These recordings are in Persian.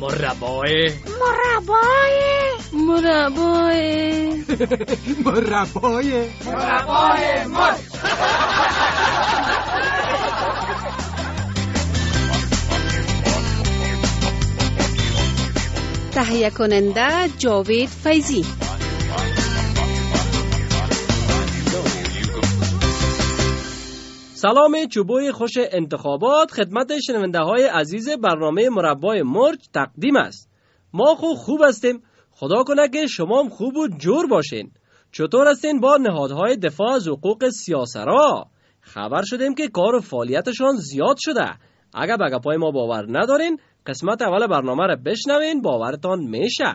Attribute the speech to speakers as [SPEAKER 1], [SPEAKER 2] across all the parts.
[SPEAKER 1] مربای مرچ.
[SPEAKER 2] تهیه کننده جاوید فیضی.
[SPEAKER 1] سلام چوبوی خوش انتخابات خدمت شنونده های عزیز برنامه مربای مرچ تقدیم است. ما خوب هستیم، خدا کنه که شما هم خوب و جور باشین. چطور هستین با نهادهای دفاع از حقوق سیاسرا؟ خبر شدیم که کار و فعالیتشان زیاد شده. اگر به گپای ما باور ندارین، قسمت اول برنامه را بشنوین، باورتان میشه.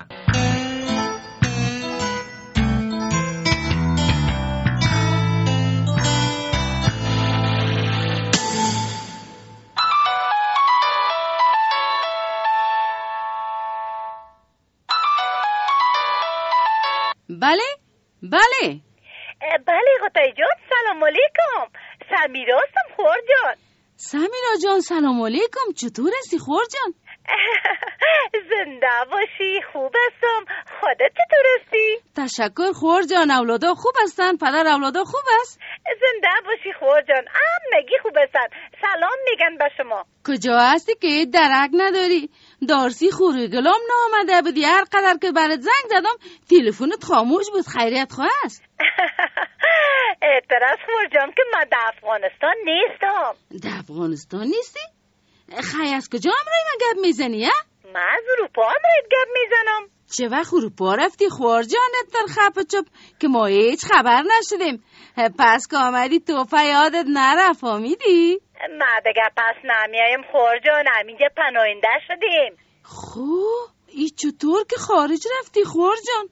[SPEAKER 3] بله غطای جان، سلام علیکم. سمیرا هستم خور جان.
[SPEAKER 4] سمیرا جان سلام علیکم، چطور هستی خور جان؟
[SPEAKER 3] زنده باشی، خوب هستم. خودت چطور هستی؟
[SPEAKER 4] تشکر خور جان، اولادا خوب هستن؟ پدر اولادا خوب است؟
[SPEAKER 3] زنده باشی خور جان، همگی خوب هستن. سلام میگن به شما.
[SPEAKER 4] کجا هستی که درک نداری؟ دارسی خوری گلام نامده بودی، هر قدر که برات زنگ زدم تلفنت خاموش بود. خیریت خواه است؟
[SPEAKER 3] اعتراض خور جان که من در افغانستان نیستم.
[SPEAKER 4] در افغانستان نیستی؟ خیلی از کجا امرای من گپ میزنی؟
[SPEAKER 3] من از اروپا امرای گپ میزنم.
[SPEAKER 4] چه وقت اروپا رفتی خور جانت در خپ چپ که ما هیچ خبر نشدیم؟ پس که آمدی توفه یادت نرفت، فهمیدی؟
[SPEAKER 3] ما دیگه پس نمیایم خور جان، همینجا پناهنده شدیم.
[SPEAKER 4] خوب ای چطور که خارج رفتی خور جان؟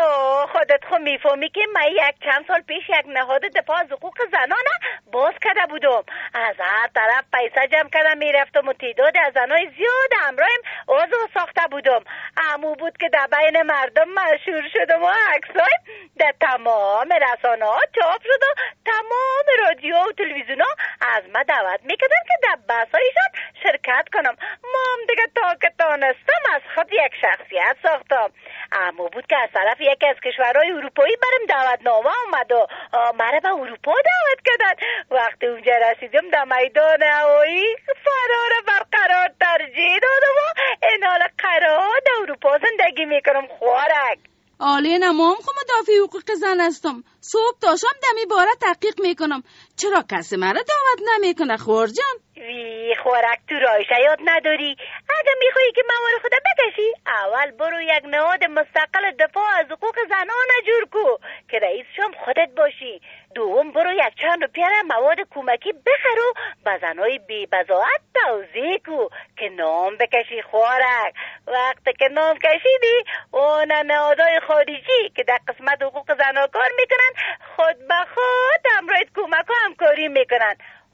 [SPEAKER 3] خودت خود میفهمی که من چند سال پیش یک نهاد دفاع از حقوق زنانه باز کرده بودم. از هر طرف پیسه جمع کردم میرفتم و تعداد از زنای زیاد همراهم عضو ساخته بودم. همو بود که در بین مردم مشهور شدم و عکسای در تمام رسانه ها چاپ شد و تمام رادیو و تلویزیون ها از من دعوت میکردن که در بحثایشان شرکت کنم. ما هم دیگه تا که تانستم از خود یک شخصیت ساختم. همو بود که از طرف یکی از کشورهای اروپایی برم دعوتنامه اومد و مرا به اروپا دعوت کردن. وقتی اونجا رسیدم در میدان هوایی فرار برقرار ترجیح دادم و این حال قرار در اروپا زندگی میکنم خورک.
[SPEAKER 4] آلین ما هم خود مدافع حقوق زن هستم. صبح تا شام دمی باره تحقیق میکنم. چرا کسی مرا دعوت نمیکنه خور جان؟
[SPEAKER 3] وی خورک تو رایشه یاد نداری؟ اگه میخوایی که موار خدا بکشی اول برو یک نهاد مستقل دفاع از حقوق زنان جور کو که رئیس شم خودت باشی. دوم برو یک چند روپیه مواد کمکی بخر و به زنای بی بضاعت توزیع کو که نام بکشی خورک. وقتی که نام کشیدی اون نهادهای خارجی که در قسمت حقوق زنان کار میکنن خود به خود همراهت کمک و همکاری میکنن.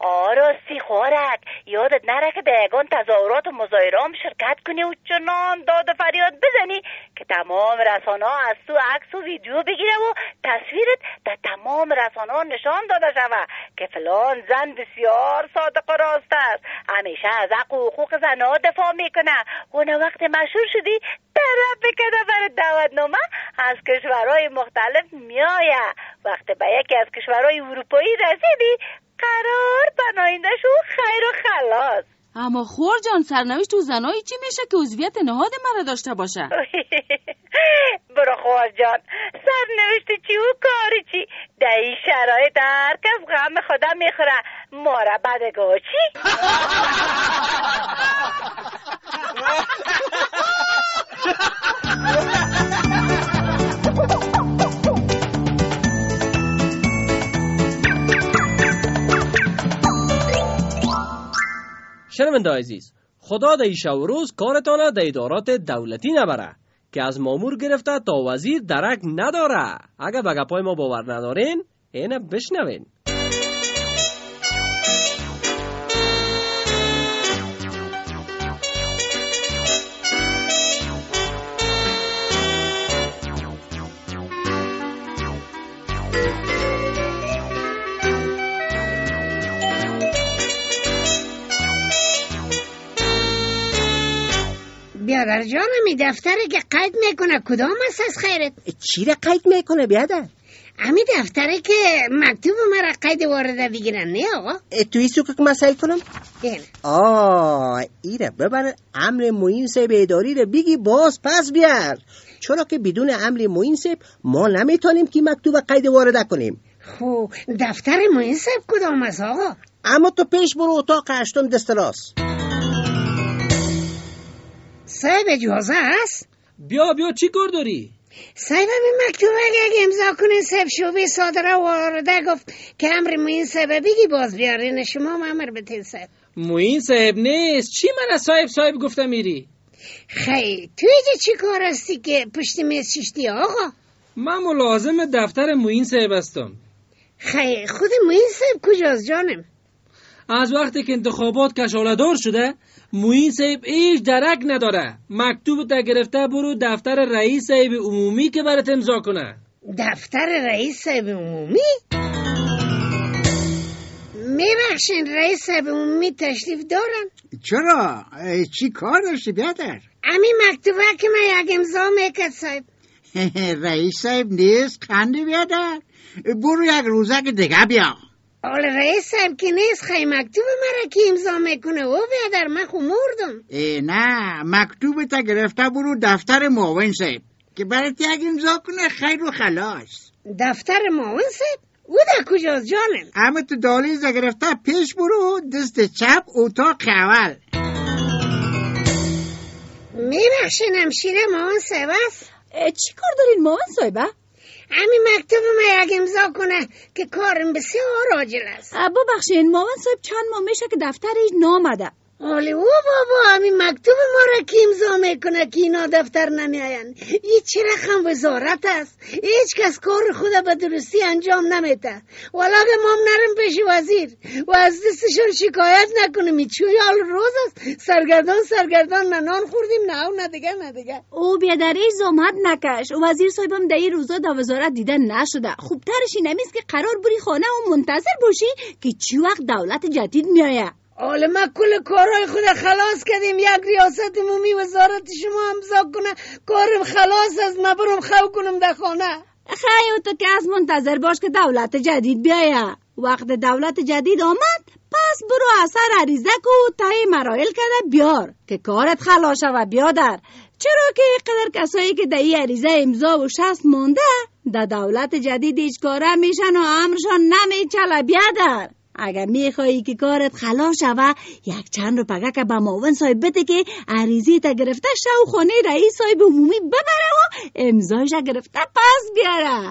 [SPEAKER 3] راستی خورک، یادت نره که در یگان تظاهرات و مظاهره هم شرکت کنی و چنان داد و فریاد بزنی که تمام رسانه ها از تو عکس و ویدیو بگیره و تصویرت در تمام رسانه ها نشان داده شود که فلان زن بسیار صادق و راست است، همیشه از حق و حقوق زنها دفاع میکنه. اون وقت مشهور شدی طرف بکده برای دعوتنامه از کشورهای مختلف میایه. وقتی به یکی از کشورهای اروپایی رسیدی قرار پناهنده شو خیر و خلاص.
[SPEAKER 4] اما خور جان سرنوشت تو زنایی چی میشه که عضویت نهاد مرا داشته باشه؟
[SPEAKER 3] برو خور جان، سرنوشت چی و کاری چی؟ در این شرایط هر کس غم خدا میخوره. ما را بدگاه چی؟
[SPEAKER 1] شنونده عزیز، خدا در شب و روز کارتان در ادارات دولتی نبره که از مامور گرفته تا وزیر درک نداره. اگر به گپای ما باور ندارین اینه بشنوین.
[SPEAKER 5] بیادر جانم این دفتری که قید میکنه کدام است از خیرت؟
[SPEAKER 6] چی را قید میکنه بیادر؟
[SPEAKER 5] امی دفتری که مکتوب مرا قید وارده بگیرن نه آقا؟
[SPEAKER 6] توی سوک که مسائل کنم؟
[SPEAKER 5] اینه
[SPEAKER 6] ایره ببر امر معین صاحب اداری رو بگی باز پس بیار، چرا که بدون امر معین صاحب ما نمیتونیم که مکتوب قید وارده کنیم.
[SPEAKER 5] خو دفتر معین صاحب کدام است آقا؟
[SPEAKER 6] اما تو پیش برو اتاق 8 دست راست.
[SPEAKER 5] صاحب اجازه هست؟
[SPEAKER 1] بیا چی کار داری؟
[SPEAKER 5] صاحب همین مکتوب اگه امضا کنین صاحب شعبه صادره وارده گفت که امر معین صاحب بگی باز بیارین، شما امر بتین صاحب.
[SPEAKER 1] معین صاحب نیست، چی من از صاحب گفتم میری؟
[SPEAKER 5] خیلی تو اینجا چی کار هستی که پشت میز شیشتی آقا؟
[SPEAKER 1] من ملازم دفتر معین صاحب هستم.
[SPEAKER 5] خیلی خود معین صاحب کجاست جانم؟
[SPEAKER 1] از وقتی که انتخابات کشاله‌دار شده معین صاحب هیچ درک نداره. مکتوب تا گرفته برو دفتر رئیس صاحب عمومی که برات امضا کنه.
[SPEAKER 5] دفتر رئیس صاحب عمومی؟ میبخشین رئیس صاحب عمومی تشریف دارن؟
[SPEAKER 7] چرا؟ چی کار داشتی بیادر؟
[SPEAKER 5] امی مکتوبه که من یک امضا میکرد صاحب.
[SPEAKER 7] رئیس صاحب نیست خنده بیادر، برو یک روزک دیگه بیا.
[SPEAKER 5] حالا رئیس صاحب که نیست، خیلی مکتوب مرا که امضا میکنه او بیادر من خو مردم.
[SPEAKER 7] نه مکتوب تا گرفته برو دفتر معاون صاحب که برات یک امضا کنه خیر و خلاص.
[SPEAKER 5] دفتر معاون صاحب؟ او در کجاست جانم؟
[SPEAKER 7] اما تو دالیز گرفته پیش برو دست چپ اتاق اول.
[SPEAKER 5] میبخشین همشیره معاون صاحب است؟
[SPEAKER 8] چی کار دارین معاون صاحبه؟
[SPEAKER 5] همین مکتوب ما یک امضا کنه که کارم بسیار عاجل است.
[SPEAKER 8] ببخشین معاون صاحب چند ماه میشه که دفترش نامده.
[SPEAKER 5] حالی او بابا همین مکتوب ما را که امضا میکنه که اینا دفتر نمیاین. این چه رقم وزارت است؟ هیچ کس کار خود به درستی انجام نمیده. والا که ما نرم پیش وزیر و از دستشون شکایت نکنیم. این چوی حال روز است سرگردان نان خوردیم نه دیگه.
[SPEAKER 8] او بیادری زحمت نکش. او وزیر صاحبم در این روزا در وزارت دیده نشده. خوب ترش این همیست که قرار بری خانه و منتظر باشی که چی وقت دولت جدید میایه.
[SPEAKER 5] حالا ما کل کارهای خود خلاص کردیم، یک ریاست عمومی وزارت شما امضا کنه کارم خلاص از ما برم خو کنم در خانه.
[SPEAKER 8] خیلی تو که از منتظر باش که دولت جدید بیایه. وقت دولت جدید آمد پس برو اثر عریضه کو تای مراحل کرده بیار که کارت خلاص شود بیادر. چرا که قدر کسایی که در این عریضه امضا و شست مونده در دولت جدید هیچ کاره میشن و امرشان نمیچله بیادر. اگر میخوایی که کارت خلاص شوه یک چند رو پگه که به معاون صاحب بده که عریضی تا گرفته شو خانه رئیس صاحب عمومی ببره و امضایش گرفته پس بیاره.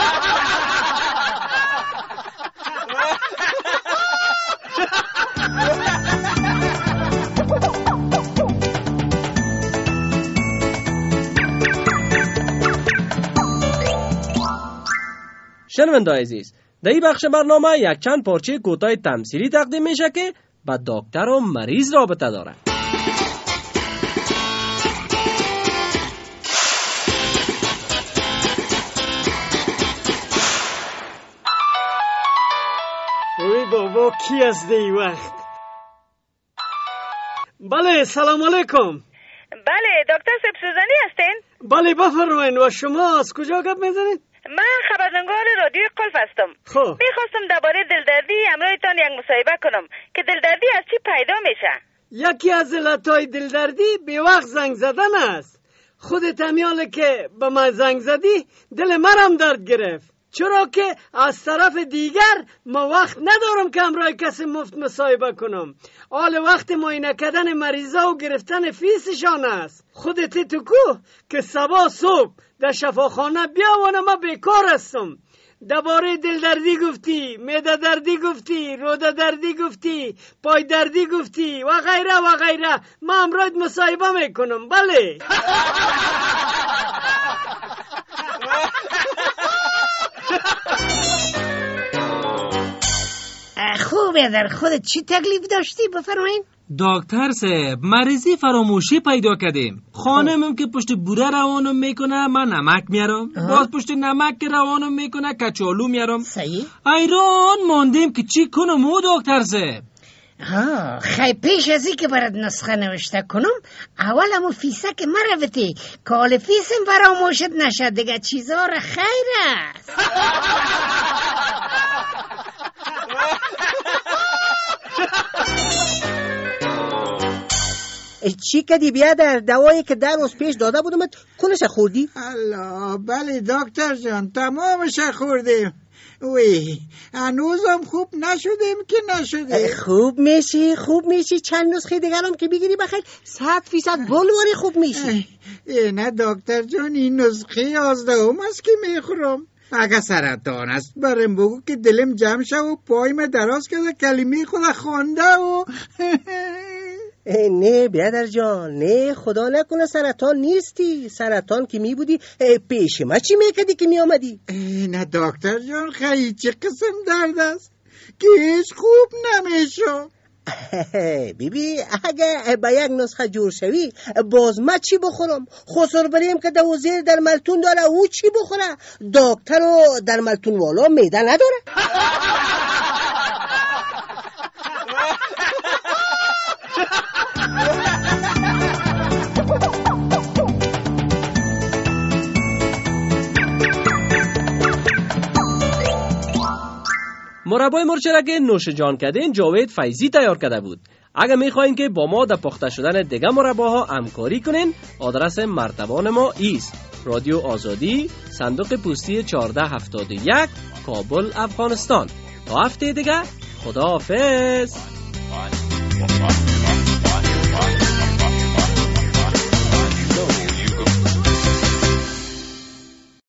[SPEAKER 1] شنونده عزیز، در این بخش برنامه یک چند پارچه کوتاه تمثیلی تقدیم میشه که با دکتر و مریض رابطه داره.
[SPEAKER 9] اوی بابا کی است دی وقت؟ بله سلام علیکم.
[SPEAKER 3] بله دکتر صاحب سوزنی هستین؟
[SPEAKER 9] بله بفرمایید. و شما از کجا گپ میزنید؟
[SPEAKER 3] من خبرنگار رادیو قلف هستم.
[SPEAKER 9] خب
[SPEAKER 3] میخواستم درباره دلدردی همراهتان یک مصاحبه کنم که دلدردی از چی پیدا میشه.
[SPEAKER 9] یکی از علتهای دلدردی به وقت زنگ زدن است. خودت همیاله که به من زنگ زدی دل مرم درد گرفت، چرا که از طرف دیگر ما وقت ندارم که همراه کسی مفت مصاحبه کنم. حال وقت معاینه کردن مریضا و گرفتن فیسشان است. خودت تو کو که صبح در شفاخانه بیاوانه ما بیکار هستم. درباره دل دردی گفتی، معده دردی گفتی، روده دردی گفتی، پای دردی گفتی و غیره. ما همراه مصاحبه میکنم. بله
[SPEAKER 5] خوبه. در خودت چی تکلیف داشتی بفرمایین؟
[SPEAKER 1] دکتر صاحب مریضی فراموشی پیدا کردیم. خانمم که پشت بوره روانم میکنه من نمک میارم، باز پشت نمک که روانم میکنه کچالو میارم.
[SPEAKER 5] صحیح.
[SPEAKER 1] ایران ماندیم که چی کنم او دکتر صاحب؟
[SPEAKER 5] خیلی پیش از این که برات نسخه نوشته کنم اول همو فیسه که مروتی کال فیسم فراموشت نشد دیگه چیزا را خیر است.
[SPEAKER 6] چی کدی بیادر؟ دوایی که در روز پیش داده بودمت کنش خوردی؟
[SPEAKER 7] الله بله دکتر جان تمامش خوردیم. وی هنوزم خوب نشدیم که نشده.
[SPEAKER 6] خوب میشی چند نسخه دیگرم که بگیری بخیر 100% بلواری خوب میشی.
[SPEAKER 7] نه دکتر جان این نسخه 11 است که میخورم. اگه سرطان است برم بگو که دلم جمع شد و پایم دراز کرده کلمه خود خونده و
[SPEAKER 6] نه برادر جان نه خدا نکنه سرطان نیستی. سرطان که می بودی پیش ما چی میکردی که می آمدی؟
[SPEAKER 7] نه دکتر جان خیلی چه قسم درد است که هیچ خوب نمیشم.
[SPEAKER 6] بیبی اگه با یک نسخه جور شوی باز ما چی بخورم؟ خسر بریم که دوزیر در ملتون داره او چی بخوره؟ دکتر و در ملتون والا میده نداره؟
[SPEAKER 1] مربای مرچ را که نوش جان کردین جاوید فیضی تیار کرده بود. اگر میخواین که با ما در پخته شدن دیگه مرباها همکاری کنین آدرس مرتبان ما ایست: رادیو آزادی، صندوق پستی 1471، کابل، افغانستان. تا هفته دیگه خدا حافظ.